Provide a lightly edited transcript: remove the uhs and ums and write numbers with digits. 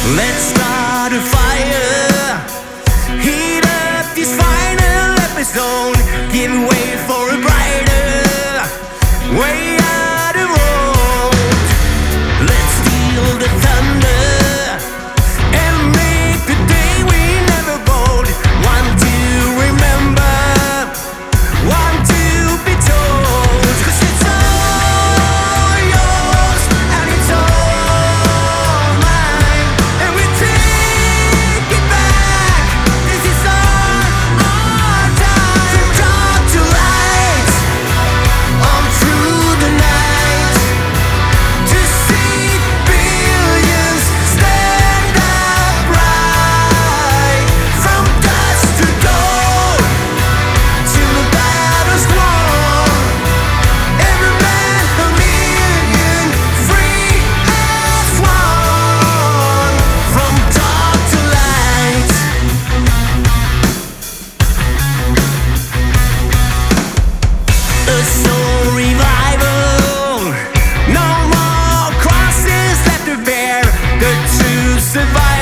Let's start a fire, heat up this final episode, give way for a brighter way out the road. Let's steal the thunder and make the day we never bold. One to remember, one to be told. 'Cause it's all yours and it's all mine, and we take it back. This is our time. From dark to light, on through the night, to see billions stand upright. From dusk to dawn, till the battle's won. Every man, a million, free as one. From dark to light. A soul revival, no more crosses left to bear. The true survival.